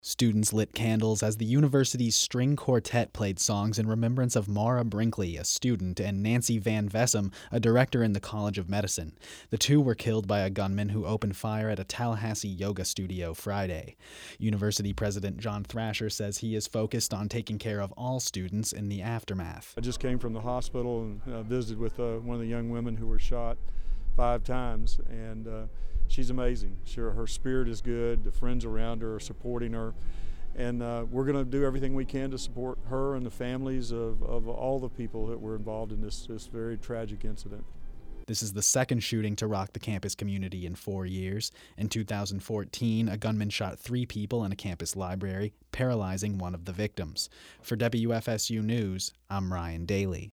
Students lit candles as the university's string quartet played songs in remembrance of Mara Brinkley, a student, and Nancy Van Vessem, a director in the College of Medicine. The two were killed by a gunman who opened fire at a Tallahassee yoga studio Friday. University President John Thrasher says he is focused on taking care of all students in the aftermath. I just came from the hospital and visited with one of the young women who were shot 5 times, and she's amazing. Sure, her spirit is good. The friends around her are supporting her, and we're going to do everything we can to support her and the families of all the people that were involved in this very tragic incident. This is the second shooting to rock the campus community in 4 years. In 2014, a gunman shot 3 people in a campus library, paralyzing one of the victims. For WFSU News, I'm Ryan Daly.